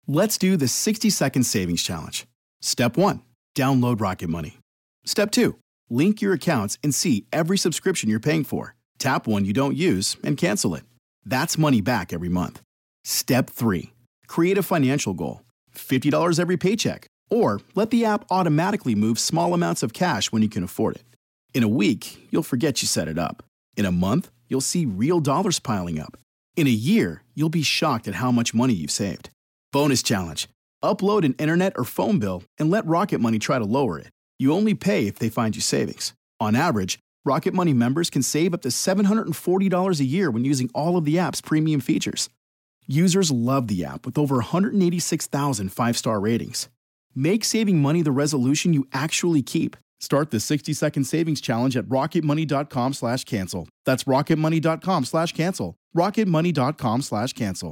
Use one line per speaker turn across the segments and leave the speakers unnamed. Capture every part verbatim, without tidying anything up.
Let's do the sixty second savings challenge. Step one, download Rocket Money. Step two, link your accounts and see every subscription you're paying for. Tap one you don't use and cancel it. That's money back every month. Step three, create a financial goal. fifty dollars every paycheck. Or let the app automatically move small amounts of cash when you can afford it. In a week, you'll forget you set it up. In a month, you'll see real dollars piling up. In a year, you'll be shocked at how much money you've saved. Bonus challenge. Upload an internet or phone bill and let Rocket Money try to lower it. You only pay if they find you savings. On average, Rocket Money members can save up to seven hundred forty dollars a year when using all of the app's premium features. Users love the app with over one hundred eighty-six thousand five-star ratings. Make saving money the resolution you actually keep. Start the sixty second savings challenge at rocketmoney.com slash cancel. That's rocketmoney.com slash cancel. rocketmoney.com slash cancel.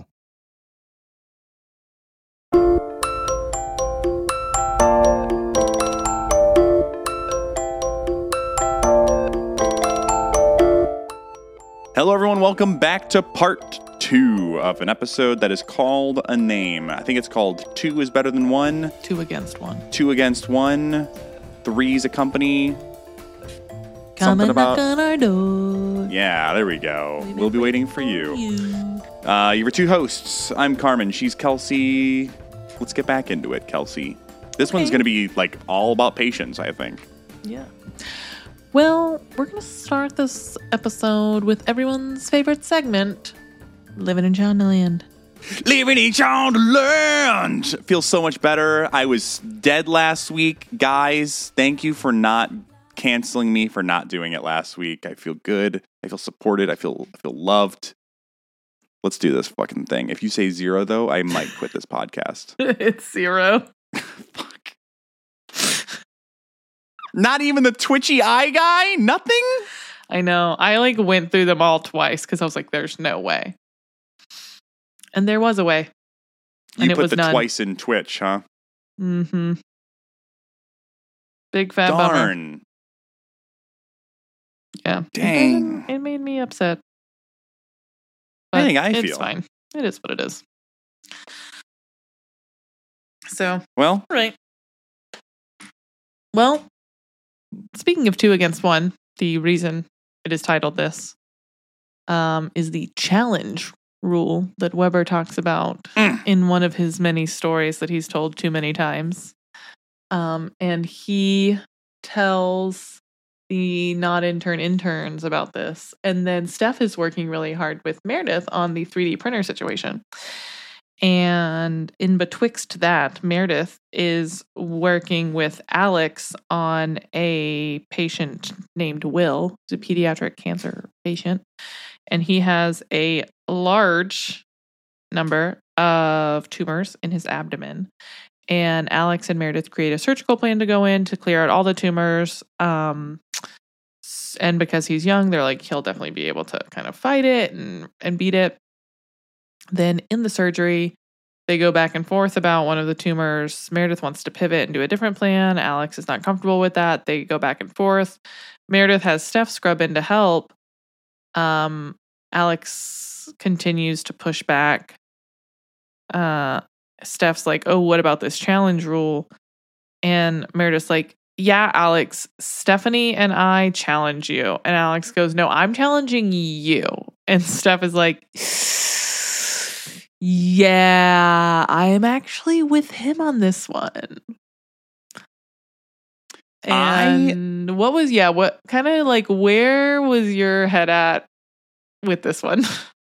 Hello, everyone. Welcome back to part two of an episode that is called A Name. I think it's called Two is Better Than One.
Two against one.
Two against one. Three's a company.
Come
Something
and
about.
knock on our door.
Yeah, there we go.
We've
We'll be
been
waiting for
waiting
you.
for you.
Uh, your two hosts. I'm Carmen. She's Kelsey. Let's get back into it, Kelsey. This
Okay.
one's going to be like all about patience, I think.
Yeah. Well, we're going to start this episode with everyone's favorite segment, Living in Chondaland.
Living in Chondaland feels so much better. I was dead last week. Guys, thank you for not canceling me for not doing it last week. I feel good. I feel supported. I feel I feel loved. Let's do this fucking thing. If you say zero, though, I might quit this podcast.
It's zero.
Fuck. Not even the twitchy eye guy? Nothing?
I know. I like went through them all twice because I was like, there's no way. And there was a way.
You
And it
put
was
the
none.
twice in Twitch, huh?
Mm-hmm. Big fat bummer.
Darn.
Yeah.
Dang.
It, it made me upset.
I think I
it's
feel.
fine. It is what it is. So,
Well,
right. Well, speaking of two against one, the reason it is titled this um, is the challenge rule that Weber talks about
Mm.
in one of his many stories that he's told too many times. Um, and he tells the not intern interns about this. And then Steph is working really hard with Meredith on the three D printer situation. And in betwixt that, Meredith is working with Alex on a patient named Will, who's a pediatric cancer patient. And he has a large number of tumors in his abdomen. And Alex and Meredith create a surgical plan to go in to clear out all the tumors. Um, and because he's young, they're like, he'll definitely be able to kind of fight it and, and beat it. Then in the surgery, they go back and forth about one of the tumors. Meredith wants to pivot and do a different plan. Alex is not comfortable with that. They go back and forth. Meredith has Steph scrub in to help. Um, Alex continues to push back. Uh, Steph's like, oh, what about this challenge rule? And Meredith's like, yeah, Alex, Stephanie and I challenge you. And Alex goes, no, I'm challenging you. And Steph is like, yeah, I am actually with him on this one. And I, what was, yeah, what kind of like, where was your head at with this one?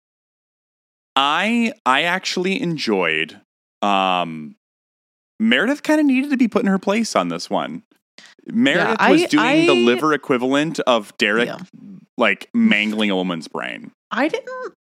I I actually enjoyed um Meredith kind of needed to be put in her place on this one. Meredith
Yeah,
was
I-
doing
I-
the liver equivalent of Derek
Yeah.
like mangling a woman's brain.
I didn't,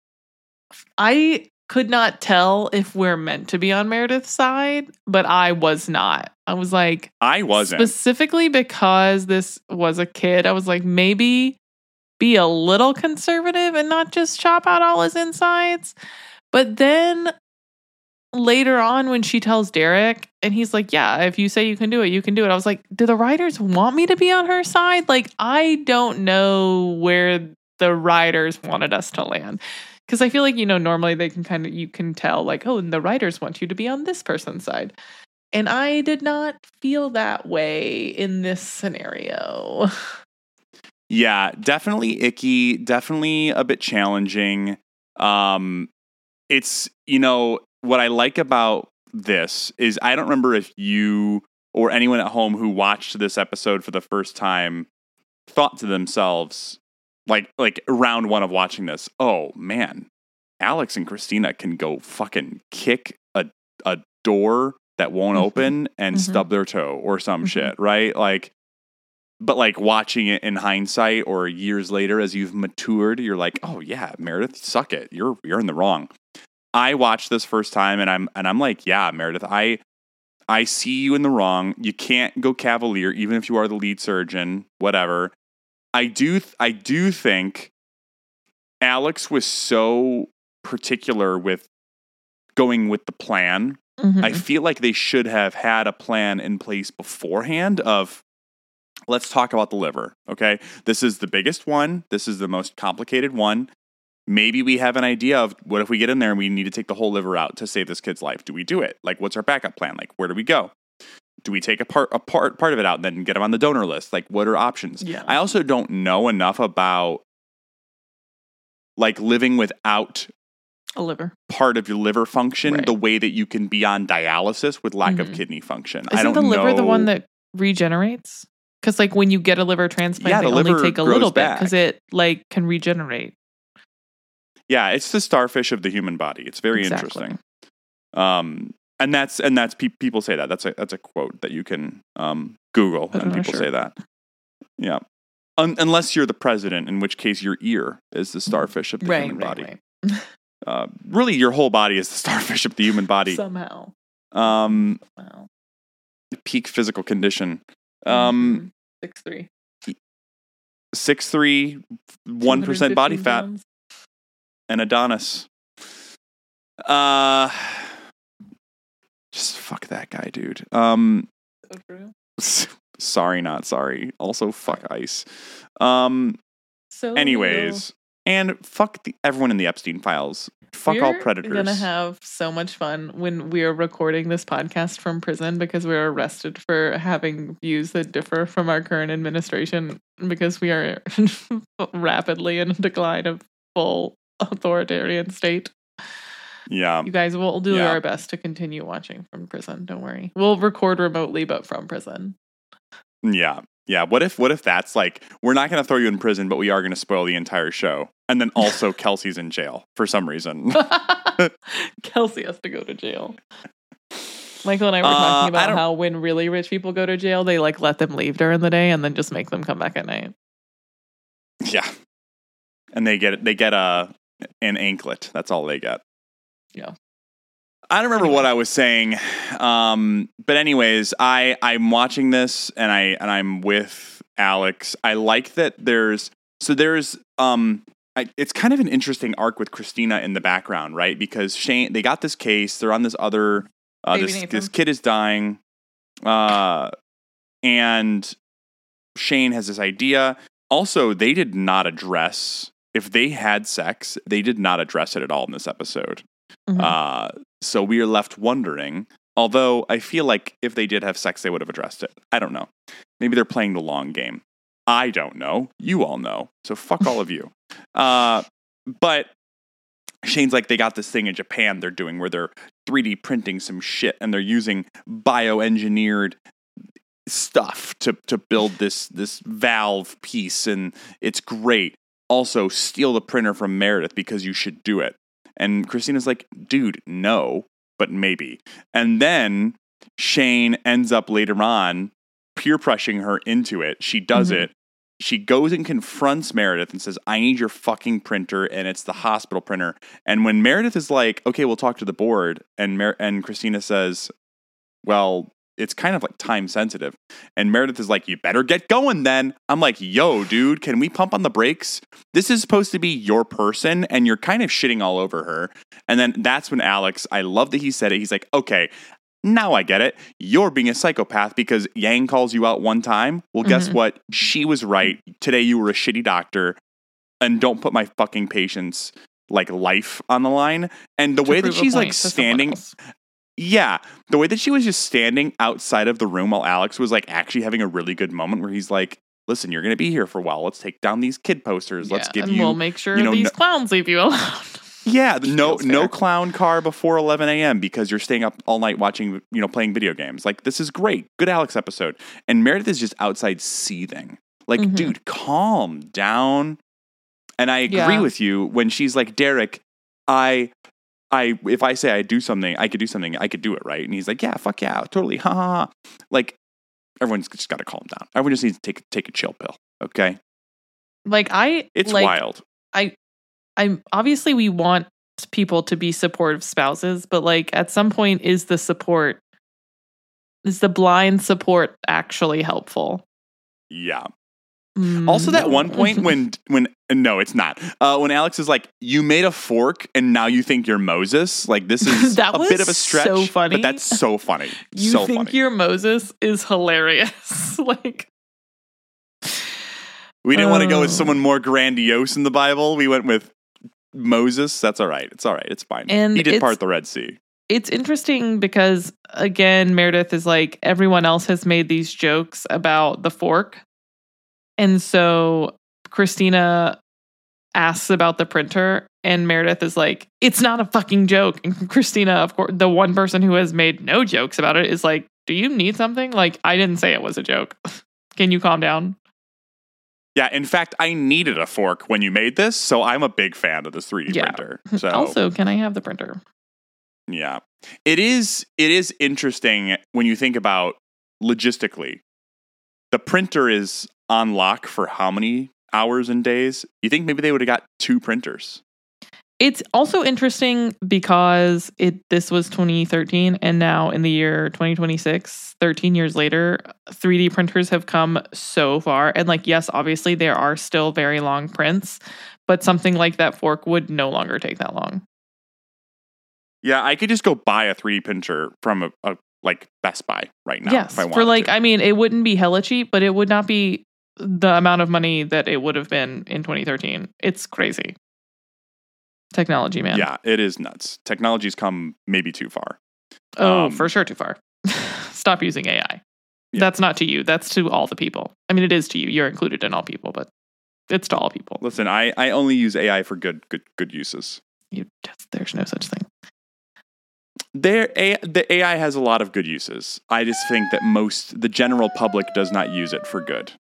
I could not tell if we're meant to be on Meredith's side, but I was not. I was like,
I wasn't.
specifically because this was a kid, I was like, maybe be a little conservative and not just chop out all his insides. But then later on when she tells Derek and he's like, yeah, if you say you can do it, you can do it. I was like, do the writers want me to be on her side? Like, I don't know where the writers wanted us to land. Because I feel like, you know, normally they can kind of, you can tell like, oh, and the writers want you to be on this person's side. And I did not feel that way in this scenario.
Yeah, definitely icky, definitely a bit challenging. Um, it's, you know, what I like about this is I don't remember if you or anyone at home who watched this episode for the first time thought to themselves, like like round one of watching this, oh man, Alex and Christina can go fucking kick a a door that won't mm-hmm. open and mm-hmm. stub their toe or some mm-hmm. shit, right? Like, but like watching it in hindsight or years later as you've matured, you're like, oh yeah, Meredith, suck it. You're you're in the wrong. I watched this first time and I'm and I'm like, yeah, Meredith, I I see you in the wrong. You can't go cavalier, even if you are the lead surgeon, whatever. I do, th- I do think Alex was so particular with going with the plan. Mm-hmm. I feel like they should have had a plan in place beforehand of, let's talk about the liver. Okay. This is the biggest one. This is the most complicated one. Maybe we have an idea of what if we get in there and we need to take the whole liver out to save this kid's life. Do we do it? Like, what's our backup plan? Like, where do we go? Do we take a part a part part of it out and then get them on the donor list? Like, what are options?
Yeah.
I also don't know enough about like living without
a liver
part of your liver function,
right.
the way that you can be on dialysis with lack mm-hmm. of kidney function.
Isn't
I don't
the liver
know.
the one that regenerates? Because like when you get a liver transplant,
yeah,
they
the
only
liver
take a
grows
little
back.
bit because it like can regenerate.
Yeah, it's the starfish of the human body. It's very
exactly.
interesting. Um. And that's and that's pe- people say that that's a that's a quote that you can um, Google and people say that. Yeah, Un- unless you're the president, in which case your ear is the starfish of the
right,
human
right,
body.
Right.
uh, really, your whole body is the starfish of the human body
somehow.
Um,
wow.
Peak physical condition. Um,
six three.
Six three, one percent body fat, pounds. And Adonis. Uh. Just fuck that guy, dude. Um,
so true.
Sorry, not sorry. Also, fuck ICE. Um.
So.
Anyways, and fuck the, everyone in the Epstein files. Fuck
we're
all predators.
We're gonna have so much fun when we are recording this podcast from prison because we are arrested for having views that differ from our current administration because we are rapidly in a decline of full authoritarian state.
Yeah.
You guys, we'll do
yeah.
our best to continue watching from prison. Don't worry. We'll record remotely, but from prison.
Yeah. Yeah. What if, what if that's like, we're not going to throw you in prison, but we are going to spoil the entire show. And then also Kelsey's in jail for some reason.
Kelsey has to go to jail. Michael and I were talking uh, about how when really rich people go to jail, they like let them leave during the day and then just make them come back at night.
Yeah. And they get, they get a, an anklet. That's all they get.
Yeah.
I don't remember
anyway.
what I was saying. Um, but anyways, I, I'm watching this and I, and I'm with Alex. I like that there's, so there's, um, I, it's kind of an interesting arc with Christina in the background, right? Because Shane, they got this case, they're on this other, uh, this, this kid is dying. Uh, and Shane has this idea. Also, they did not address, if they had sex, they did not address it at all in this episode. Mm-hmm. Uh, so we are left wondering, although I feel like if they did have sex, they would have addressed it. I don't know. Maybe they're playing the long game. I don't know. You all know. So fuck all of you. Uh, but Shane's like, they got this thing in Japan they're doing where they're three D printing some shit and they're using bioengineered stuff to, to build this, this valve piece. And it's great. Also, steal the printer from Meredith because you should do it. And Christina's like, dude, no, but maybe. And then Shane ends up later on peer pressuring her into it. She does mm-hmm. it. She goes and confronts Meredith and says, I need your fucking printer. And it's the hospital printer. And when Meredith is like, okay, we'll talk to the board. And Mer- and Christina says, well, it's kind of like time sensitive. And Meredith is like, you better get going then. I'm like, yo, dude, can we pump on the brakes? This is supposed to be your person and you're kind of shitting all over her. And then that's when Alex, I love that he said it. He's like, okay, now I get it. You're being a psychopath because Yang calls you out one time. Well, guess mm-hmm. what? She was right. Today you were a shitty doctor and don't put my fucking patients like life on the line. And the
To
way that
prove a
she's
point
like
to someone
standing,
else.
yeah, the way that she was just standing outside of the room while Alex was like actually having a really good moment where he's like, listen, you're going to be here for a while. Let's take down these kid posters. Let's
Yeah,
give
and
you,
we'll make sure
you know,
these
no-
clowns leave you alone.
yeah, no,
feels
no
fair.
clown car before eleven a.m. because you're staying up all night watching, you know, playing video games. Like, this is great. Good Alex episode. And Meredith is just outside seething. Like,
Mhm.
dude, calm down. And I agree
Yeah.
with you when she's like, Derek, I, I, if I say I do something, I could do something, I could do it, right? And he's like, yeah, fuck yeah, totally, ha ha ha. Like, everyone's just got to calm down. Everyone just needs to take take a chill pill, okay?
Like I,
It's
like,
wild.
I, I'm obviously we want people to be supportive spouses, but like at some point, is the support, is the blind support actually helpful?
Yeah.
Mm,
Also, that
no.
one point when when no, it's not. Uh, when Alex is like, "You made a fork, and now you think you're Moses." Like, this is
That
a
was
bit of a stretch,
so funny.
but that's so funny.
You
so
think
funny.
you're Moses is hilarious. Like
We didn't want to go with
Oh.
someone more grandiose in the Bible. We went with Moses. That's all right. It's all right. It's fine.
And
he did
it's-
part the Red Sea.
it's interesting because again, Meredith is like everyone else has made these jokes about the fork. And so Christina asks about the printer and Meredith is like, it's not a fucking joke. And Christina, of course, the one person who has made no jokes about it is like, do you need something? Like, I didn't say it was a joke. Can you calm down?
Yeah. In fact, I needed a fork when you made this, so I'm a big fan of this three D
Yeah.
printer. So
Also, can I have the printer?
yeah, it is. It is interesting when you think about logistically. The printer is on lock for how many hours and days? You think maybe they would have got two printers?
It's also interesting because it this was twenty thirteen and now in the year twenty twenty-six, thirteen years later, three D printers have come so far. And like, yes, obviously there are still very long prints, but something like that fork would no longer take that long.
Yeah, I could just go buy a three D printer from a, a like Best Buy right now.
yes,
if I wanted
for like,
to.
I mean, it wouldn't be hella cheap, but it would not be the amount of money that it would have been in twenty thirteen. It's crazy. Technology, man.
Yeah, it is nuts. Technology's come maybe too far.
Oh,
Um,
for sure, too far. Stop using A I.
Yeah.
That's not to you. That's to all the people. I mean, it is to you. You're included in all people, but it's to all people.
Listen, I, I only use A I for good good good uses.
You just, there's no such thing.
There, a, the A I has a lot of good uses. I just think that most the general public does not use it for good.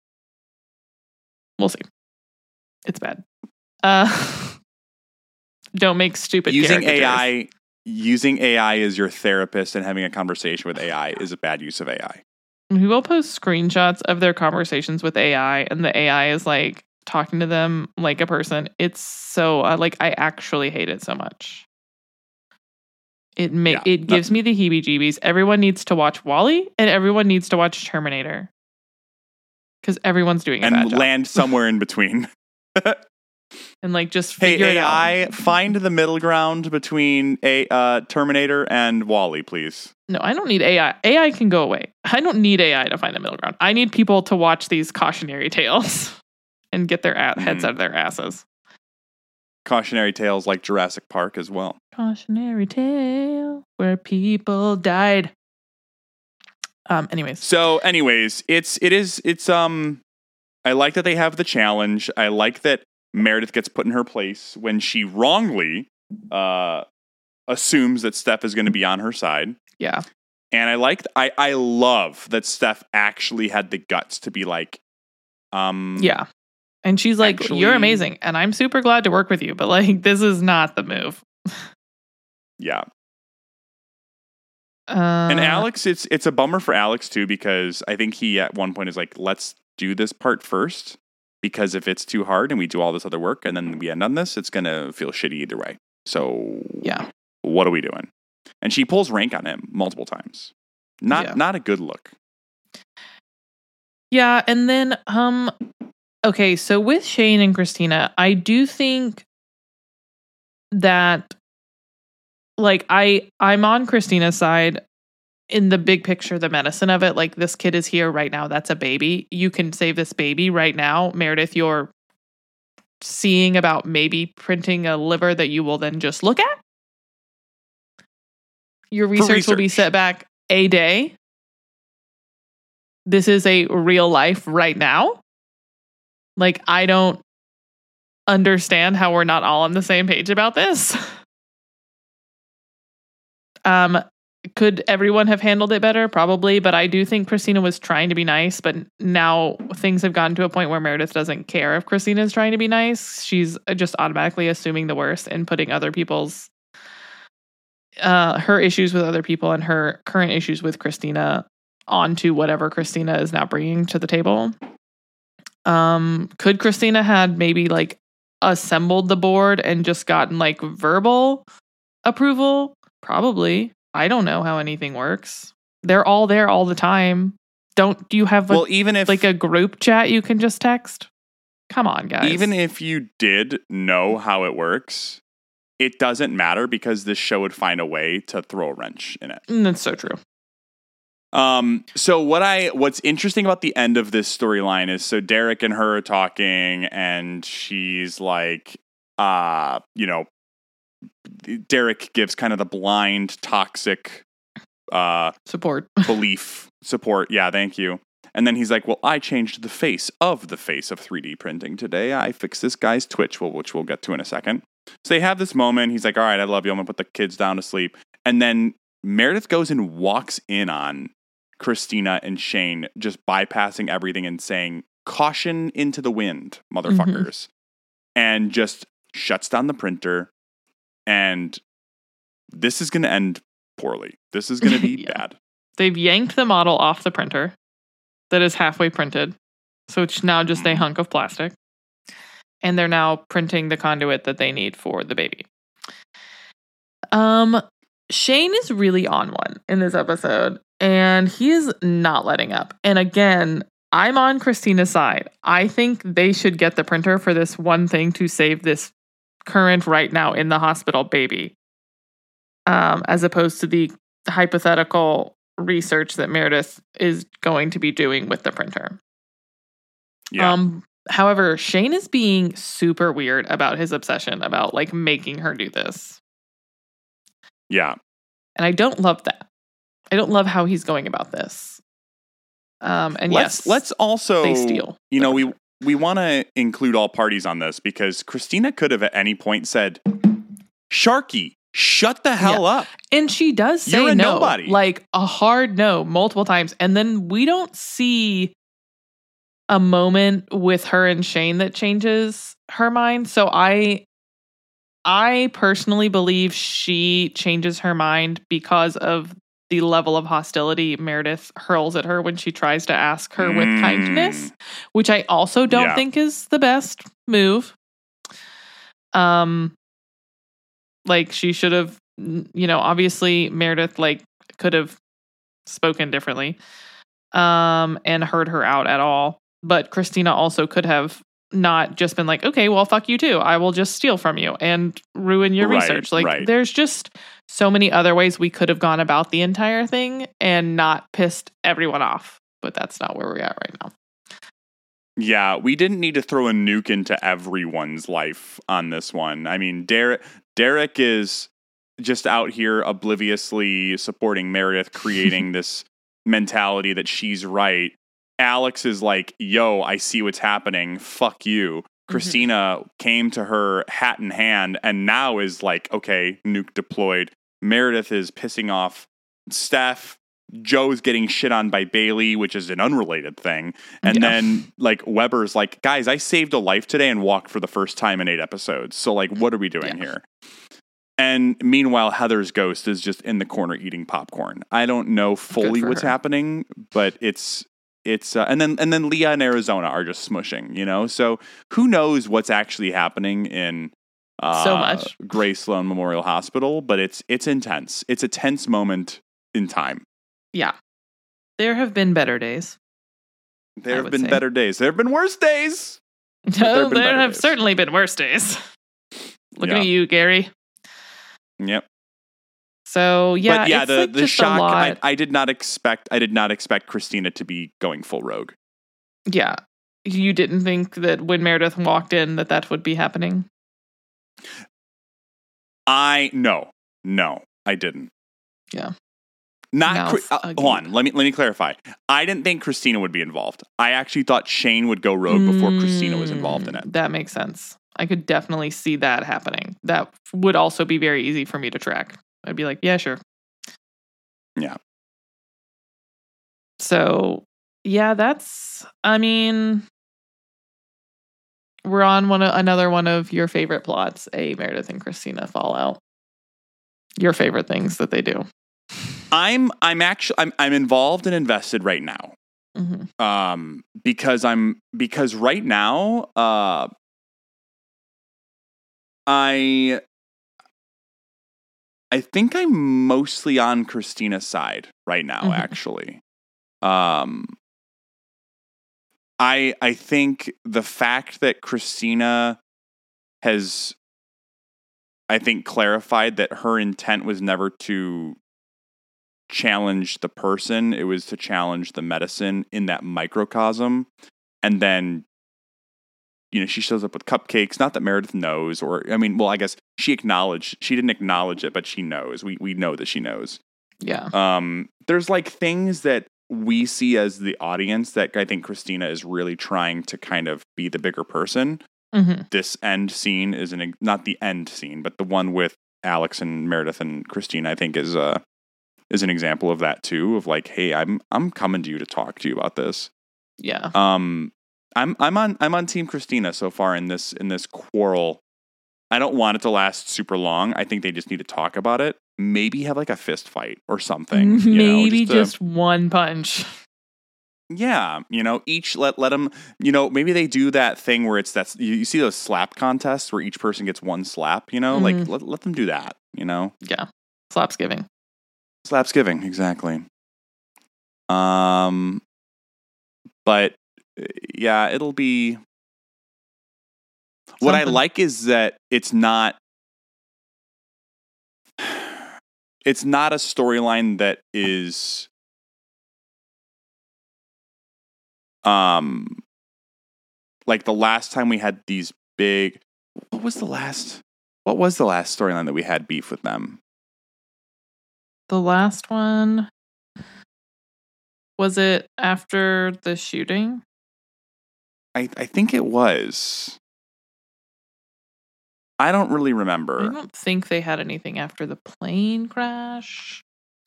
We'll see. It's bad. Uh, don't make stupid
Using
caricatures.
A I, using A I as your therapist and having a conversation with A I is a bad use of A I.
We will post screenshots of their conversations with A I, and the A I is like talking to them like a person. It's so uh, like I actually hate it so much. It ma-
Yeah,
it gives me the heebie-jeebies. Everyone needs to watch WALL-E, and everyone needs to watch Terminator because everyone's doing a bad
And
job.
land somewhere in between.
and like just
Hey,
figure it
A I,
out.
find the middle ground between a uh, Terminator and WALL-E, please.
No, I don't need A I. A I can go away. I don't need A I to find the middle ground. I need people to watch these cautionary tales and get their a- heads
Mhm.
out of their asses.
Cautionary tales like Jurassic Park as well.
Cautionary tale where people died. Um. Anyways,
So, anyways, it's it is it's um. I like that they have the challenge. I like that Meredith gets put in her place when she wrongly uh assumes that Steph is going to be on her side.
yeah.
And I like I I love that Steph actually had the guts to be like, um,
Yeah. And she's like,
Actually-
you're amazing. And I'm super glad to work with you. But like, this is not the move.
yeah.
Uh,
And Alex, it's it's a bummer for Alex too, because I think he at one point is like, let's do this part first, because if it's too hard and we do all this other work and then we end on this, it's gonna feel shitty either way. So
Yeah.
what are we doing? And she pulls rank on him multiple times. Not
Yeah.
not a good look.
Yeah. And then, um, okay. So with Shane and Christina, I do think that like I I'm on Christina's side in the big picture, the medicine of it. Like this kid is here right now. That's a baby. You can save this baby right now. Meredith, you're seeing about maybe printing a liver that you will then just look at. Your research, research will be set back a day. This is a real life right now. Like, I don't understand how we're not all on the same page about this. um, could everyone have handled it better? Probably, but I do think Christina was trying to be nice, but now things have gotten to a point where Meredith doesn't care if Christina is trying to be nice. She's just automatically assuming the worst and putting other people's, uh, her issues with other people and her current issues with Christina onto whatever Christina is now bringing to the table. Um, could Christina had maybe like assembled the board and just gotten like verbal approval? Probably. I don't know how anything works. They're all there all the time. Don't you have a,
well, even if,
like a group chat you can just text? Come on, guys.
Even if you did know how it works, it doesn't matter because this show would find a way to throw a wrench in it.
Mm, that's so true.
Um, so what I, what's interesting about the end of this storyline is, so Derek and her are talking and she's like, uh, you know, Derek gives kind of the blind, toxic, uh,
support,
belief support. Yeah. Thank you. And then he's like, well, I changed the face of the face of three D printing today. I fixed this guy's twitch, which we'll get to in a second. So they have this moment. He's like, all right, I love you. I'm gonna put the kids down to sleep. And then Meredith goes and walks in on Christina and Shane, just bypassing everything and saying, caution into the wind, motherfuckers. Mm-hmm. And just shuts down the printer. And this is going to end poorly. This is going to be yeah. bad.
They've yanked the model off the printer that is halfway printed. So it's now just a hunk of plastic. And they're now printing the conduit that they need for the baby. Um, Shane is really on one in this episode. And he is not letting up. And again, I'm on Christina's side. I think they should get the printer for this one thing to save this current right now in the hospital baby, um, as opposed to the hypothetical research that Meredith is going to be doing with the printer.
Yeah.
Um, however, Shane is being super weird about his obsession about like making her do this.
Yeah.
And I don't love that. I don't love how he's going about this. Um, and
let's,
yes,
let's also,
they steal.
You know, we, we want to include all parties on this because Christina could have at any point said, Sharky, shut the hell yeah. up.
And she does say
You're a
no,
nobody.
Like a hard no multiple times. And then we don't see a moment with her and Shane that changes her mind. So I, I personally believe she changes her mind because of the level of hostility Meredith hurls at her when she tries to ask her mm. with kindness, which I also don't yeah. think is the best move. Um, like she should have, you know, obviously Meredith like could have spoken differently, um, and heard her out at all. But Christina also could have not just been like, okay, well, fuck you too. I will just steal from you and ruin your
right,
research. Like
right.
there's just so many other ways we could have gone about the entire thing and not pissed everyone off. But that's not where we're at right now.
Yeah, we didn't need to throw a nuke into everyone's life on this one. I mean, Derek, Derek is just out here obliviously supporting Meredith, creating this mentality that she's right. Alex is like, yo, I see what's happening. Fuck you. Mm-hmm. Christina came to her hat in hand and now is like, okay, nuke deployed. Meredith is pissing off Steph. Joe's getting shit on by Bailey, which is an unrelated thing. And yeah. then like Weber's like, guys, I saved a life today and walked for the first time in eight episodes. So like, what are we doing yeah. here? And meanwhile, Heather's ghost is just in the corner eating popcorn. I don't know fully what's her. happening, but it's, It's uh, and then and then Leah and Arizona are just smushing, you know. So who knows what's actually happening in uh,
so much
Grace Sloan Memorial Hospital? But it's it's intense. It's a tense moment in time.
Yeah, there have been better days.
There have been say. better days. There have been worse days.
No, there have, there have certainly been worse days. Looking yeah. at you, Gary.
Yep.
So yeah,
but yeah,
it's
the
like
the
just
shock.
A lot.
I, I did not expect. I did not expect Christina to be going full rogue.
Yeah, You didn't think that when Meredith walked in that that would be happening?
I no, no, I didn't.
Yeah.
Not Chri- uh, hold on. Let me let me clarify. I didn't think Christina would be involved. I actually thought Shane would go rogue before mm, Christina was involved in it.
That makes sense. I could definitely see that happening. That would also be very easy for me to track. I'd be like, yeah, sure.
Yeah.
So, yeah, that's. I mean, we're on one another one of your favorite plots, a Meredith and Christina fallout. Your favorite things that they do.
I'm I'm actually I'm I'm involved and invested right now. Mm-hmm. Um, because I'm because right now, uh, I I think I'm mostly on Christina's side right now. Mm-hmm. Actually, um, I I think the fact that Christina has, I think, clarified that her intent was never to challenge the person, it was to challenge the medicine in that microcosm. And then, you know, she shows up with cupcakes. Not that Meredith knows, or I mean, well, I guess she acknowledged, she didn't acknowledge it, but she knows. We we know that she knows.
Yeah.
Um, there's like things that we see as the audience that I think Christina is really trying to kind of be the bigger person. Mm-hmm. This end scene is an not the end scene, but the one with Alex and Meredith and Christina, I think is uh is an example of that too. Of like, hey, I'm I'm coming to you to talk to you about this.
Yeah.
Um, I'm I'm on I'm on Team Christina so far in this in this quarrel. I don't want it to last super long. I think they just need to talk about it. Maybe have like a fist fight or something. You
maybe
know,
just,
just
a, one punch.
Yeah, you know, each let let them. You know, maybe they do that thing where it's that's you, you see those slap contests where each person gets one slap. You know, mm. like let let them do that. You know.
Yeah, slapsgiving.
Slapsgiving, exactly. Um, but yeah, it'll be. Something. What I like is that it's not. It's not a storyline that is. Um, like the last time we had these big. What was the last? What was the last storyline that we had beef with them?
The last one, was it after the shooting?
I, I think it was. I don't really remember.
I don't think they had anything after the plane crash.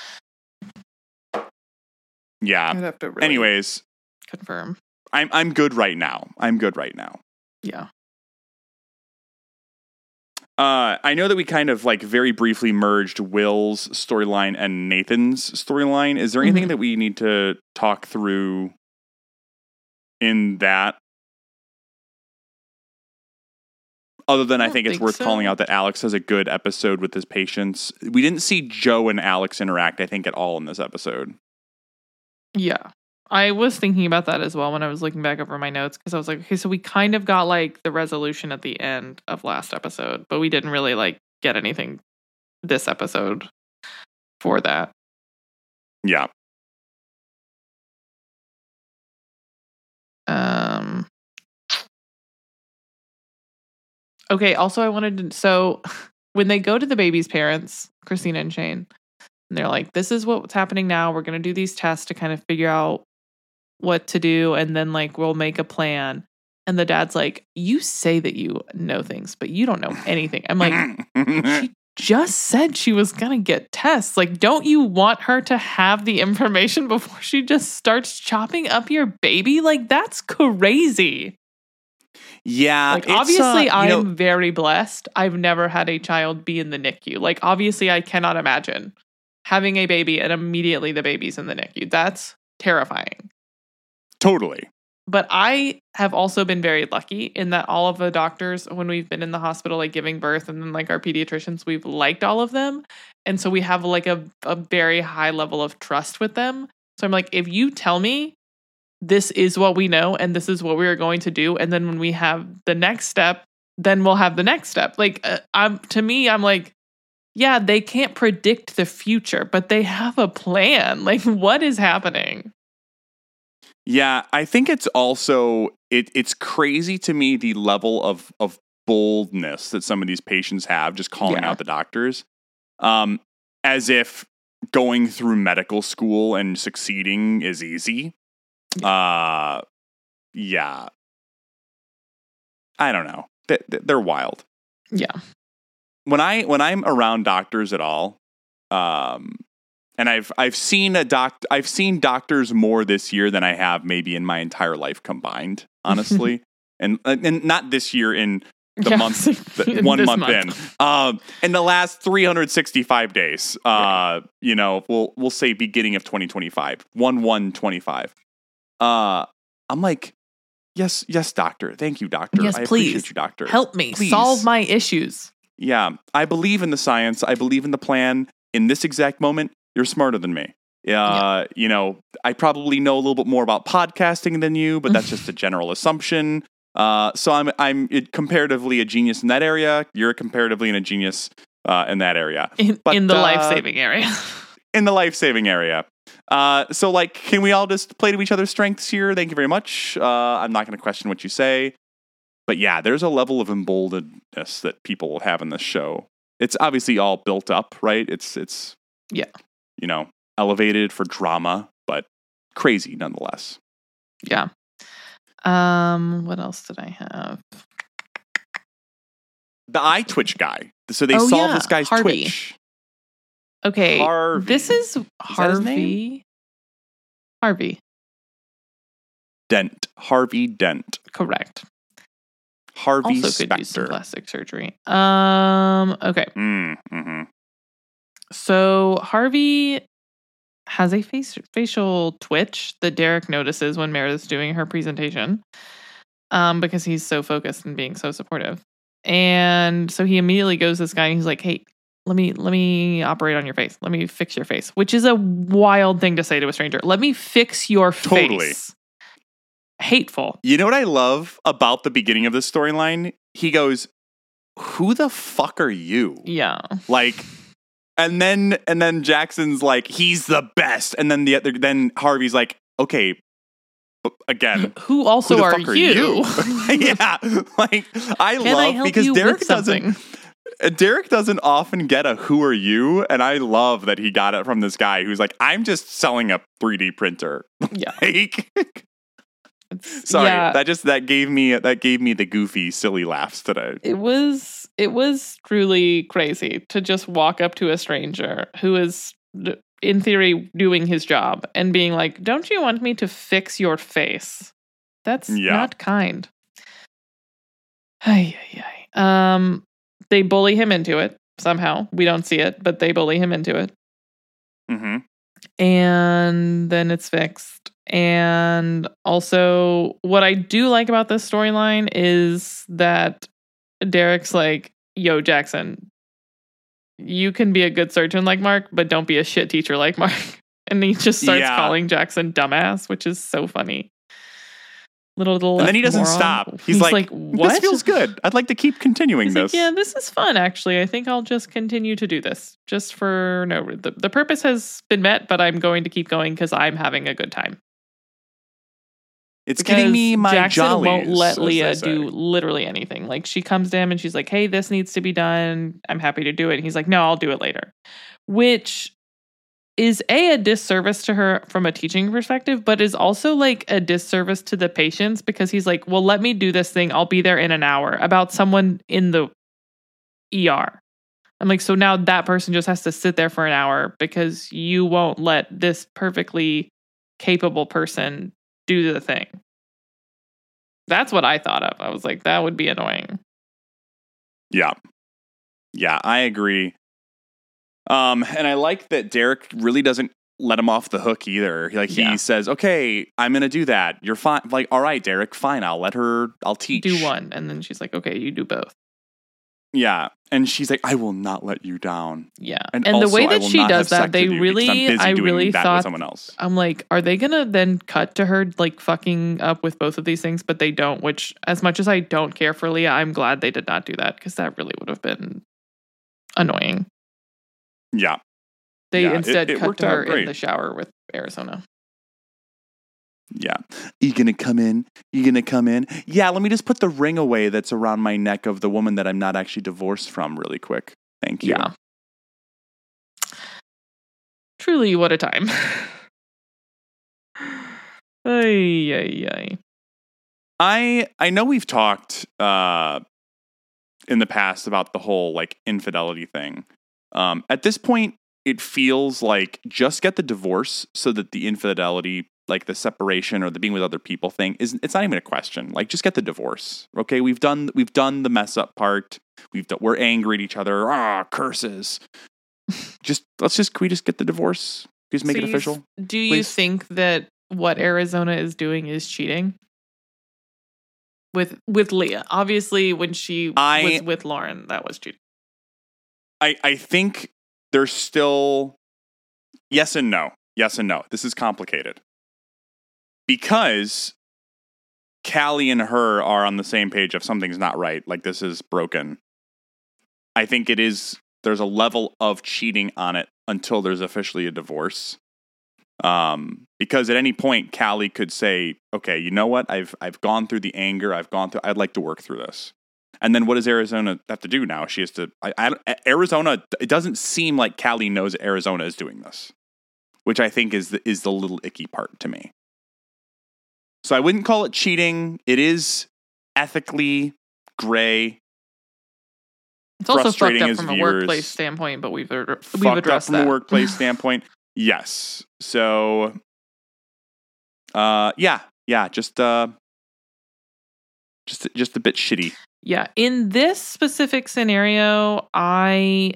Yeah.
I'd have to really
Anyways,
confirm.
I'm I'm good right now. I'm good right now.
Yeah.
Uh, I know that we kind of like very briefly merged Will's storyline and Nathan's storyline. Is there anything mm-hmm. that we need to talk through in that? Other than I, I think it's think worth so. calling out that Alex has a good episode with his patients. We didn't see Joe and Alex interact, I think, at all in this episode.
Yeah. I was thinking about that as well when I was looking back over my notes, because I was like, okay, so we kind of got like the resolution at the end of last episode, but we didn't really like get anything this episode for that.
Yeah.
Um. Okay, also I wanted to, so when they go to the baby's parents, Christina and Shane, and they're like, this is what's happening now. We're going to do these tests to kind of figure out what to do, and then like we'll make a plan. And the dad's like, you say that you know things, but you don't know anything. I'm like, she just said she was gonna get tests. Like, don't you want her to have the information before she just starts chopping up your baby? Like, that's crazy.
Yeah.
Like, obviously uh, I'm know, very blessed. I've never had a child be in the N I C U. Like, obviously I cannot imagine having a baby and immediately the baby's in the N I C U. That's terrifying.
Totally.
But I have also been very lucky in that all of the doctors, when we've been in the hospital, like giving birth, and then like our pediatricians, we've liked all of them. And so we have like a, a very high level of trust with them. So I'm like, if you tell me this is what we know and this is what we are going to do, and then when we have the next step, then we'll have the next step. Like, uh, I'm to me, I'm like, yeah, they can't predict the future, but they have a plan. Like, what is happening?
Yeah, I think it's also it. It's crazy to me the level of of boldness that some of these patients have just calling
Yeah.
out the doctors, um, as if going through medical school and succeeding is easy. Uh, yeah. I don't know. They, they're wild.
Yeah.
When I when I'm around doctors at all, um, and I've I've seen a doc I've seen doctors more this year than I have maybe in my entire life combined, honestly, and and not this year in the
Yeah.
month the, one
This
month,
month.
in, um, in the last three hundred sixty-five days, uh,
Right.
you know, we'll we'll say beginning of twenty twenty-five, one one twenty-five. Uh, I'm like, yes, yes, doctor, thank you, doctor.
Yes,
I
please.
appreciate you, doctor.
Help me
Please.
solve my issues.
Yeah, I believe in the science. I believe in the plan. In this exact moment, you're smarter than me. Uh,
Yeah.
You know, I probably know a little bit more about podcasting than you, but that's just a general assumption. Uh, so I'm I'm comparatively a genius in that area. You're comparatively a genius uh, in that area.
In,
But,
in the
uh,
life-saving area.
In the life-saving area. Uh, so, like, can we all just play to each other's strengths here? Thank you very much. Uh, I'm not going to question what you say. But yeah, there's a level of emboldenedness that people will have in this show. It's obviously all built up, right? It's, it's
Yeah.
you know, elevated for drama, but crazy nonetheless.
Yeah. Um, what else did I have?
The eye twitch guy. So they
Oh,
solved
yeah,
this guy's
Harvey.
twitch.
Okay.
Harvey.
This is
Is that his
Harvey.
name?
Harvey.
Dent. Harvey Dent.
Correct.
Harvey
Also could use some
Specter.
plastic surgery. Um, okay.
Mm, mm-hmm.
So Harvey has a face facial twitch that Derek notices when Meredith's doing her presentation, um, because he's so focused and being so supportive. And so he immediately goes to this guy and he's like, "Hey, let me let me operate on your face. Let me fix your face," which is a wild thing to say to a stranger. Let me fix your
Totally.
face. Hateful.
You know what I love about the beginning of this storyline? He goes, "Who the fuck are you?"
Yeah.
Like, and then and then Jackson's like, "He's the best," and then the other, then Harvey's like, "Okay, but again,
Who also
who the
are,
fuck are
you?
you?" Yeah, like I
Can
love
I help
because
you
Derek
with
doesn't.
something?
Derek doesn't often get a "Who are you?" and I love that he got it from this guy who's like, "I'm just selling a three D printer."
Yeah.
Like,
It's-
sorry,
yeah.
that just that gave me that gave me the goofy, silly laughs today.
It was it was truly crazy to just walk up to a stranger who is d- in theory doing his job and being like, "Don't you want me to fix your face?" That's
Yeah.
not kind. Ay, ay, ay. Um they bully him into it somehow. We don't see it, but they bully him into it.
Mm-hmm.
And then it's fixed. And also, what I do like about this storyline is that Derek's like, "Yo, Jackson, you can be a good surgeon like Mark, but don't be a shit teacher like Mark." And he just starts
Yeah.
calling Jackson dumbass, which is so funny. Little little.
And then he
left
doesn't
moron.
stop. He's, like,
"What?
"This feels good. I'd like to keep continuing
He's
this."
like, "Yeah, this is fun, actually. I think I'll just continue to do this. Just for no the, the purpose has been met, but I'm going to keep going because I'm having a good time."
It's
Because
giving me my
Jackson
jollies.
won't let
as they
Leah
say.
do literally anything. Like, she comes to him and she's like, "Hey, this needs to be done. I'm happy to do it." And he's like, "No, I'll do it later." Which is a, a disservice to her from a teaching perspective, but is also like a disservice to the patients because he's like, "Well, let me do this thing. I'll be there in an hour," about someone in the E R. I'm like, so now that person just has to sit there for an hour because you won't let this perfectly capable person do the thing. That's what I thought of. I was like, that would be annoying.
Yeah. Yeah, I agree. Um, and I like that Derek really doesn't let him off the hook either. Like, he
Yeah.
says, "Okay, I'm going to do that. You're fine." Like, "All right, Derek, fine. I'll let her, I'll teach."
Do one. And then she's like, "Okay, you do both."
Yeah. And she's like, "I will not let you down."
Yeah.
And,
And, the
also,
way
I
that
will
she
not
does
have
that,
sex
they
with you because I'm
really,
busy
I
doing
really
that with
thought,
someone else.
I'm like, are they going to then cut to her like fucking up with both of these things? But they don't, which as much as I don't care for Leah, I'm glad they did not do that because that really would have been annoying.
Yeah.
They
Yeah, it-
instead
it
cut
worked
to
out
her in
great.
the shower with Arizona.
Yeah. You gonna come in? You gonna come in? Yeah, let me just put the ring away that's around my neck of the woman that I'm not actually divorced from really quick. Thank you.
Yeah. Truly, what a time. Ay, ay, ay.
I I know we've talked uh, in the past about the whole like infidelity thing. Um, at this point, it feels like just get the divorce so that the infidelity, like the separation or the being with other people thing, is it's not even a question. Like just get the divorce. Okay, we've done we've done the mess up part. We've done, we're angry at each other. Ah, curses. just let's just can we just get the divorce? Just make
So
it
you
official.
th- do you
please?
think that what Arizona is doing is cheating? With with Leah. Obviously, when she
I-
was with Lauren, that was cheating.
I, I think there's still yes and no. Yes and no. This is complicated. Because Callie and her are on the same page of something's not right. Like this is broken. I think it is, there's a level of cheating on it until there's officially a divorce. Um, because at any point, Callie could say, okay, you know what? I've I've gone through the anger. I've gone through, I'd like to work through this. And then what does Arizona have to do now? She has to, I, I, Arizona, it doesn't seem like Callie knows Arizona is doing this, which I think is the, is the little icky part to me. So I wouldn't call it cheating. It is ethically gray.
It's also fucked
frustrating
up
as
from a
viewers.
workplace standpoint, but we've ad- we've
Fucked up
addressed
from
that.
a workplace standpoint. Yes. So, uh, yeah, yeah, just, uh, just, just a bit shitty.
Yeah, in this specific scenario, I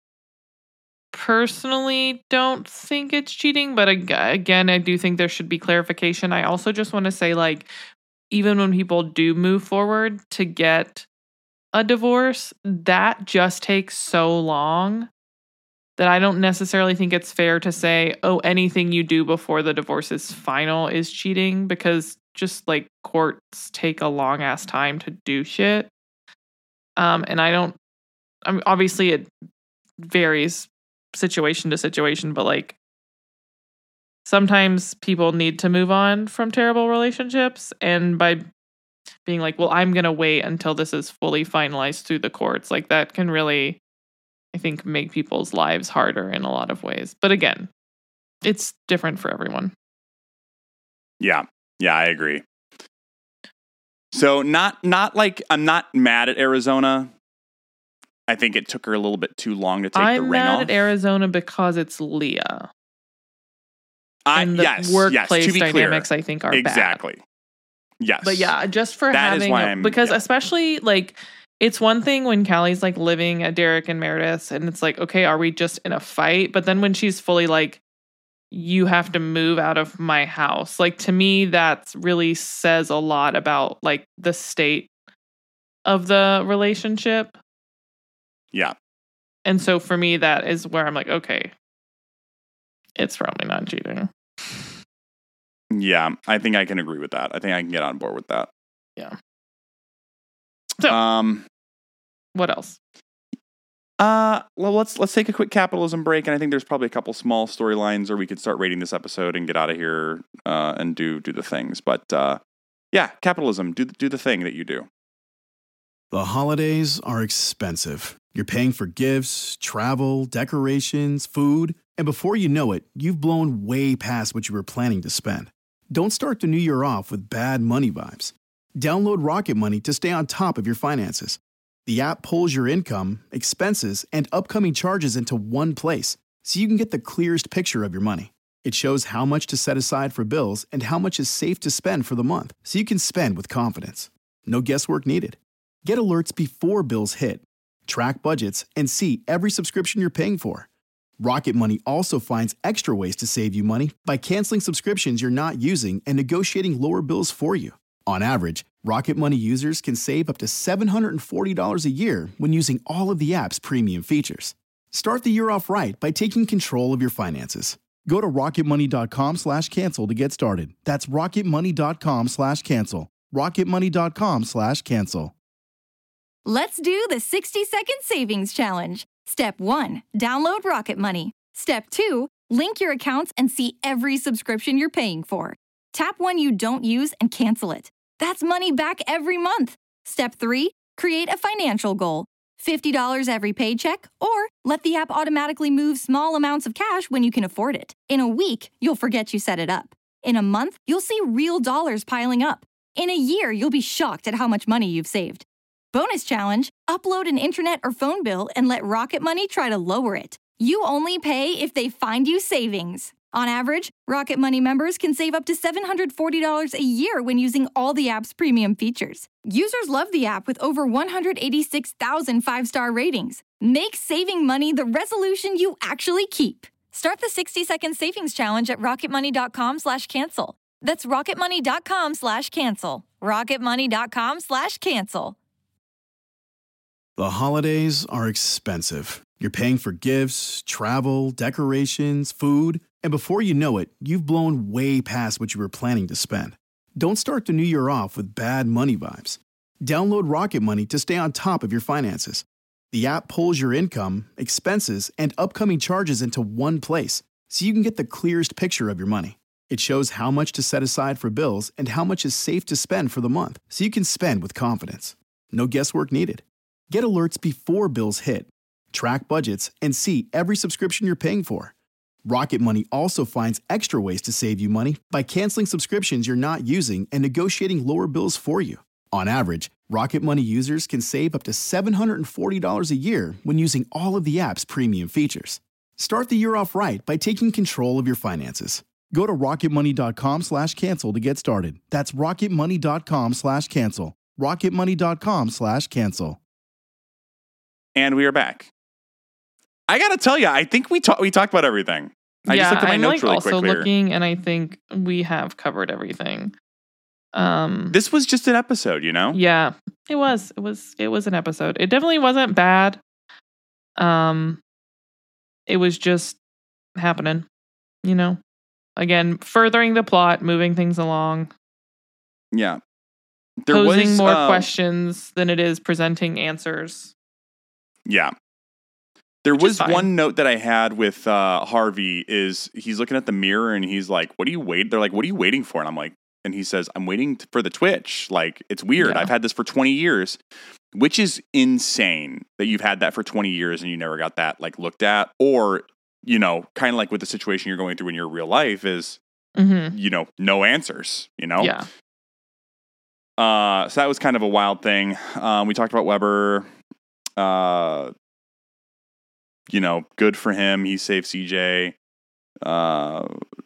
personally don't think it's cheating, but ag- again, I do think there should be clarification. I also just want to say, like, even when people do move forward to get a divorce, that just takes so long that I don't necessarily think it's fair to say, oh, anything you do before the divorce is final is cheating, because just like courts take a long ass time to do shit. Um, and I don't, I mean, obviously it varies situation to situation, but like sometimes people need to move on from terrible relationships. And by being like, well, I'm going to wait until this is fully finalized through the courts, like that can really, I think, make people's lives harder in a lot of ways. But again, it's different for everyone.
Yeah. Yeah, I agree. So not, not like, I'm not mad at Arizona. I think it took her a little bit too long to take
I'm
the ring
mad
off.
at Arizona because it's Leah.
I,
And the
yes,
workplace
yes, to be
dynamics,
clear.
I think, are
exactly.
bad.
Yes.
But yeah, just for
That is
having,
why
a-
I'm-
because
yeah.
especially like, it's one thing when Callie's like living at Derek and Meredith's and it's like, okay, are we just in a fight? But then when she's fully like, you have to move out of my house. Like, to me, that really says a lot about like the state of the relationship.
Yeah.
And so for me, that is where I'm like, okay, it's probably not cheating.
Yeah. I think I can agree with that. I think I can get on board with that.
Yeah. So,
Um,
what else?
Uh, well, let's let's take a quick capitalism break, and I think there's probably a couple small storylines, or we could start rating this episode and get out of here uh, and do do the things. But uh, yeah, capitalism, do do the thing that you do.
The holidays are expensive. You're paying for gifts, travel, decorations, food, and before you know it, you've blown way past what you were planning to spend. Don't start the new year off with bad money vibes. Download Rocket Money to stay on top of your finances. The app pulls your income, expenses, and upcoming charges into one place, so you can get the clearest picture of your money. It shows how much to set aside for bills and how much is safe to spend for the month, so you can spend with confidence. No guesswork needed. Get alerts before bills hit, track budgets, and see every subscription you're paying for. Rocket Money also finds extra ways to save you money by canceling subscriptions you're not using and negotiating lower bills for you. On average, Rocket Money users can save up to seven hundred forty dollars a year when using all of the app's premium features. Start the year off right by taking control of your finances. Go to rocketmoney.com slash cancel to get started. That's rocketmoney.com slash cancel. rocketmoney.com slash cancel.
Let's do the sixty second savings challenge. Step one, download Rocket Money. Step two, link your accounts and see every subscription you're paying for. Tap one you don't use and cancel it. That's money back every month. Step three, create a financial goal. fifty dollars every paycheck, or let the app automatically move small amounts of cash when you can afford it. In a week, you'll forget you set it up. In a month, you'll see real dollars piling up. In a year, you'll be shocked at how much money you've saved. Bonus challenge, upload an internet or phone bill and let Rocket Money try to lower it. You only pay if they find you savings. On average, Rocket Money members can save up to seven hundred forty dollars a year when using all the app's premium features. Users love the app with over one hundred eighty-six thousand five-star ratings. Make saving money the resolution you actually keep. Start the sixty-second savings challenge at rocketmoney.com slash cancel. That's rocketmoney.com slash cancel. rocketmoney.com slash cancel.
The holidays are expensive. You're paying for gifts, travel, decorations, food, and before you know it, you've blown way past what you were planning to spend. Don't start the new year off with bad money vibes. Download Rocket Money to stay on top of your finances. The app pulls your income, expenses, and upcoming charges into one place, so you can get the clearest picture of your money. It shows how much to set aside for bills and how much is safe to spend for the month, so you can spend with confidence. No guesswork needed. Get alerts before bills hit. Track budgets and see every subscription you're paying for. Rocket Money also finds extra ways to save you money by canceling subscriptions you're not using and negotiating lower bills for you. On average, Rocket Money users can save up to seven hundred forty dollars a year when using all of the app's premium features. Start the year off right by taking control of your finances. Go to rocketmoney.com slash cancel to get started. That's rocketmoney.com slash cancel. rocketmoney.com slash cancel.
And we are back. I gotta tell you, I think we talked we talked about everything. I
yeah,
just looked at my
I'm
notes
like
really
also
quickly.
looking, and I think we have covered everything. Um,
This was just an episode, you know?
yeah, it was. It was. It was an episode. It definitely wasn't bad. Um, it was just happening. You know, again, furthering the plot, moving things along,
Yeah. There
posing
was
more
uh,
questions than it is presenting answers.
Yeah. There
Which is
was
fine.
one note that I had with uh, Harvey is he's looking at the mirror and he's like, what are you waiting? They're like, what are you waiting for? And I'm like, and he says, I'm waiting t- for the Twitch. Like, it's weird.
Yeah.
I've had this for twenty years, which is insane that you've had that for twenty years and you never got that like looked at. Or, you know, kind of like with the situation you're going through in your real life is,
Mm-hmm.
you know, no answers, you know?
Yeah.
Uh, so that was kind of a wild thing. Um, we talked about Weber. Uh, you know, good for him. He saved C J. Uh,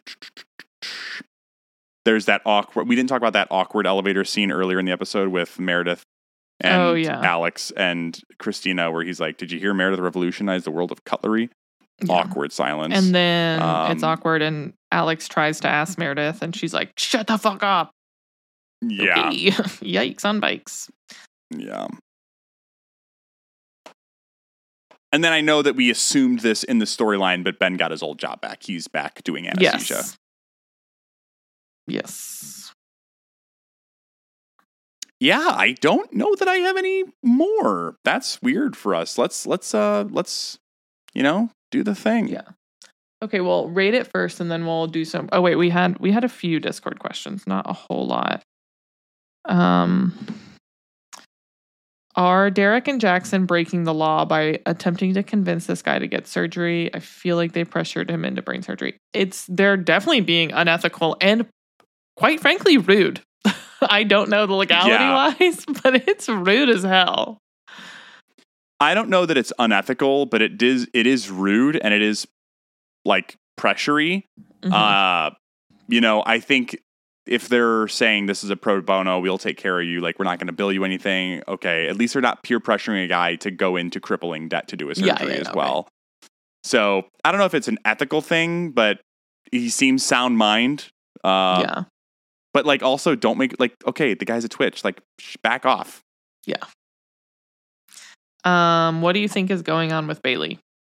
there's that awkward. We didn't talk about that awkward elevator scene earlier in the episode with Meredith and
Oh, yeah.
Alex and Christina, where he's like, "Did you hear Meredith revolutionized the world of cutlery?"
Yeah.
Awkward silence.
And then it's
Um,
awkward, and Alex tries to ask Meredith, and she's like, "Shut the fuck up!"
yeah,
Okay. Yikes on bikes.
yeah. And then I know that we assumed this in the storyline, but Ben got his old job back. He's back doing anesthesia.
Yes. Yes.
Yeah, I don't know that I have any more. That's weird for us. Let's let's uh let's you know do the thing.
Yeah. Okay, well, rate it first, and then we'll do some. Oh wait, we had we had a few Discord questions, not a whole lot. Um, are Derek and Jackson breaking the law by attempting to convince this guy to get surgery? I feel like they pressured him into brain surgery. It's they're definitely being unethical and, quite frankly, rude. I don't know the legality
Yeah.
wise, but it's rude as hell.
I don't know that it's unethical, but it is it is rude and it is like pressury.
Mhm.
Uh, you know, I think if they're saying this is a pro bono, we'll take care of you. Like, we're not going to bill you anything. Okay, at least they're not peer pressuring a guy to go into crippling debt to do a surgery
Yeah, yeah,
as
no,
well. So I don't know if it's an ethical thing, but he seems sound mind. Uh,
yeah.
But like, also don't make like, okay, the guy's a Twitch. Like, sh- back off.
Um, what do you think is going on with Bailey?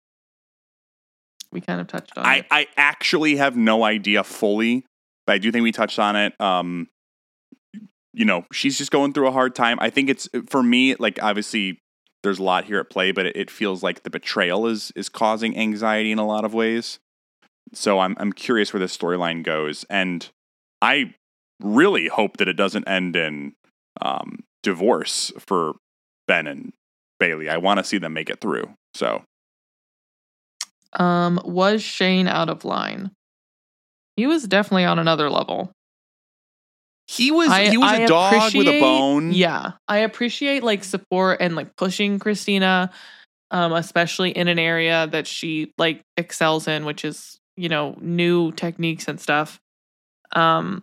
We kind of touched on
I,
it.
I actually have no idea fully, but I do think we touched on it. Um, you know, she's just going through a hard time. I think it's, for me, like, obviously there's a lot here at play, but it, it feels like the betrayal is is causing anxiety in a lot of ways. So I'm I'm curious where this storyline goes. And I really hope that it doesn't end in um, divorce for Ben and Bailey. I want to see them make it through. So,
um, was Shane out of line? He was definitely on another level.
He was
I,
he was
I
a dog with a bone.
Yeah, I appreciate like support and like pushing Christina, um, especially in an area that she like excels in, which is, you know, new techniques and stuff. Um,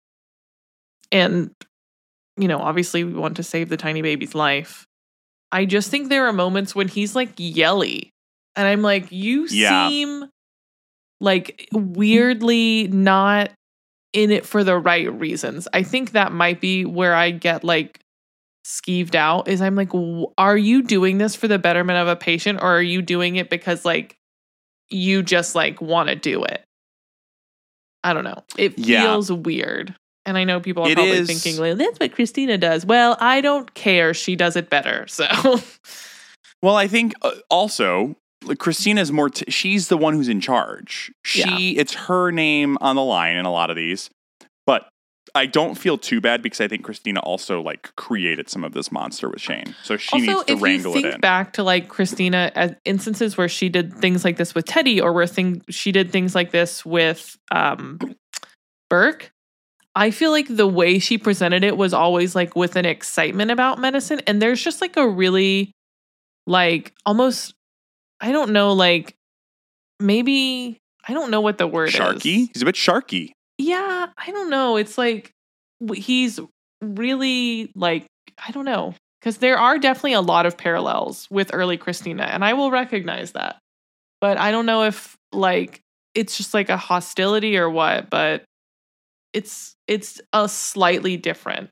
and you know, obviously we want to save the tiny baby's life. I just think there are moments when he's like yelly, and I'm like, you
Yeah.
seem like weirdly not in it for the right reasons. I think that might be where I get like skeeved out is I'm like, w- are you doing this for the betterment of a patient, or are you doing it because like you just like want to do it? I don't know. It
Yeah.
feels weird. And I know people are
It
probably
is-
thinking, well, that's what Christina does. Well, I don't care. She does it better. So
Well, I think uh, also like, Christina's more. T- she's the one who's in charge. She, it's her name on the line in a lot of these. But I don't feel too bad because I think Christina also like created some of this monster with Shane, so she
also,
needs to
if
wrangle
you think
it in.
back to like Christina as instances where she did things like this with Teddy, or where thing she did things like this with um, Burke, I feel like the way she presented it was always like with an excitement about medicine, and there's just like a really like almost I don't know like maybe I don't know what the word
Sharky.
is.
He's a bit sharky.
Yeah, I don't know. It's like w- he's really like I don't know, because there are definitely a lot of parallels with early Christina, and I will recognize that. But I don't know if like it's just like a hostility or what, but it's it's a slightly different.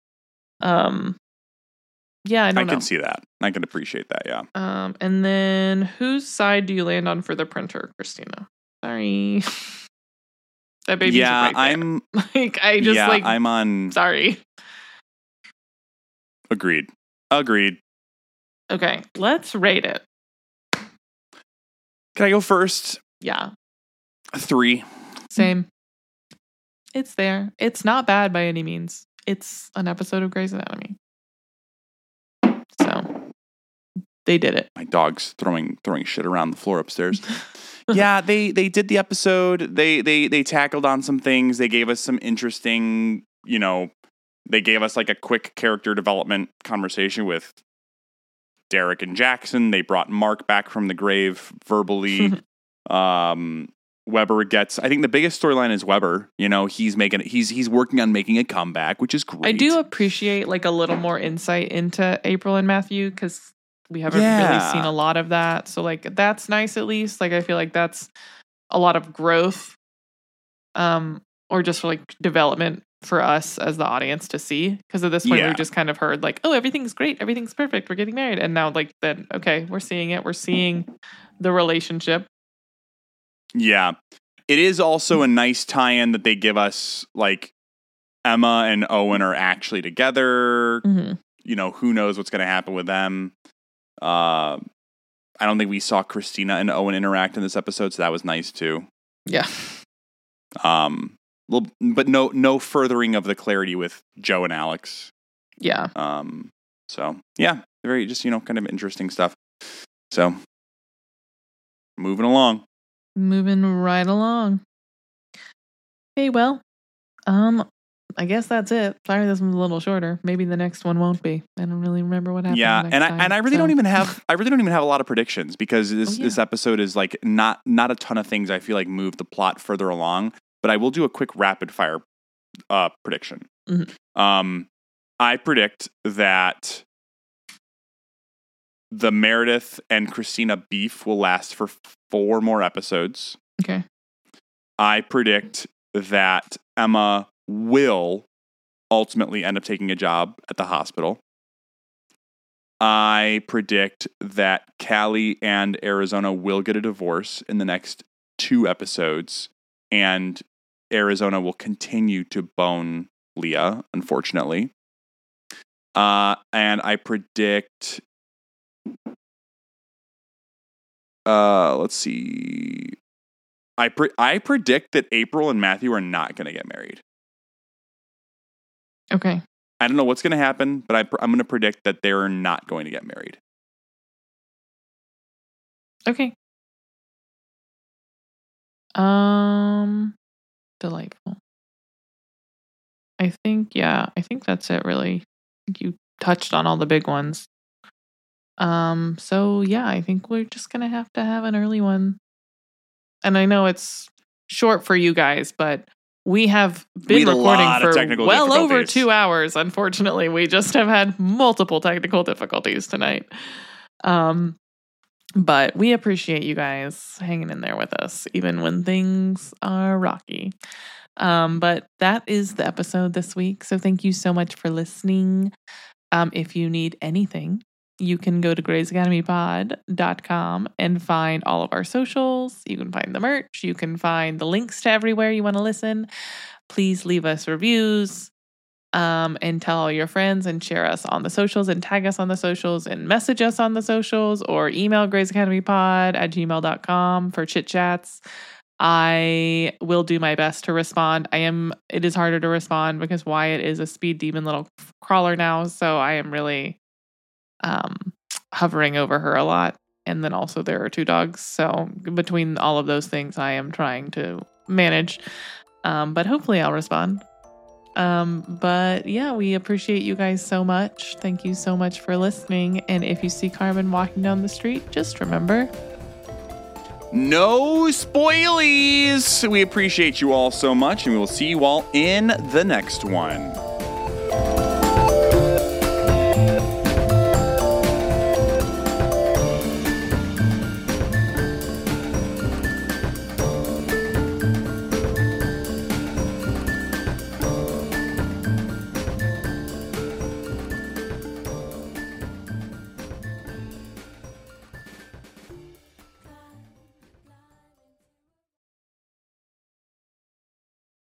Um yeah, I
I
don't know.
can see that. I can appreciate that. Yeah.
Um and then whose side do you land on for the printer, Christina? Sorry. That baby's
yeah,
right there.
I'm.
like I just
yeah,
like
I'm on.
sorry.
Agreed. Agreed.
Okay, let's rate it.
Can I go first?
Yeah,
Three.
same. It's there. It's not bad by any means. It's an episode of Grey's Anatomy. So they did it.
My dog's throwing throwing shit around the floor upstairs. yeah, they they did the episode. They they they tackled on some things. They gave us some interesting, you know, they gave us like a quick character development conversation with Derek and Jackson. They brought Mark back from the grave verbally. um Weber gets I think the biggest storyline is Weber. You know, he's making he's he's working on making a comeback, which is great.
I do appreciate like a little more insight into April and Matthew, because we haven't
Yeah.
really seen a lot of that. So like that's nice at least. Like I feel like that's a lot of growth, um, or just for like development for us as the audience to see. Because at this point
Yeah.
we've just kind of heard like, oh, everything's great, everything's perfect, we're getting married, and now like then okay, we're seeing it, we're seeing the relationship.
Yeah. It is also a nice tie-in that they give us, like, Emma and Owen are actually together.
Mm-hmm.
You know, who knows what's going to happen with them. Uh, I don't think we saw Christina and Owen interact in this episode, so that was nice, too.
Yeah.
Um, little, but no no furthering of the clarity with Joe and Alex.
Yeah.
Um, so, yeah, very just, you know, kind of interesting stuff. So, moving along.
Moving right along. Okay, well, um, I guess that's it. Sorry, this one's a little shorter. Maybe the next one won't be. I don't really remember what happened.
Yeah,
next
and I
time,
and I really
so.
don't even have I really don't even have a lot of predictions because this
Oh, yeah.
this episode is like not not a ton of things I feel like move the plot further along. But I will do a quick rapid fire uh, prediction.
Mhm.
Um, I predict that the Meredith and Christina beef will last for four more episodes.
Okay.
I predict that Emma will ultimately end up taking a job at the hospital. I predict that Callie and Arizona will get a divorce in the next two episodes, and Arizona will continue to bone Leah, unfortunately. Uh, and I predict... Uh, let's see... I pre- I predict that April and Matthew are not going to get married.
Okay.
I don't know what's going to happen, but I, I'm going to predict that they're not going to get married.
Okay. Um, delightful. I think, yeah, I think that's it, really. You touched on all the big ones. Um, so yeah, I think we're just gonna have to have an early one. And I know it's short for you guys, but we have been
We
recording
lot of
for
technical
well over
difficulties.
two hours. Unfortunately, we just have had multiple technical difficulties tonight. Um, but we appreciate you guys hanging in there with us, even when things are rocky. Um, but that is the episode this week. So thank you so much for listening. Um, if you need anything, you can go to grays academy pod dot com and find all of our socials. You can find the merch. You can find the links to everywhere you want to listen. Please leave us reviews um, and tell all your friends and share us on the socials and tag us on the socials and message us on the socials or email grays academy pod at gmail dot com for chit chats. I will do my best to respond. I am, it is harder to respond because Wyatt is a speed demon little crawler now. So I am really um, hovering over her a lot. And then also there are two dogs. So between all of those things, I am trying to manage. Um, but hopefully I'll respond. Um, but yeah, we appreciate you guys so much. Thank you so much for listening. And if you see Carmen walking down the street, just remember,
no spoilies. We appreciate you all so much, and we will see you all in the next one.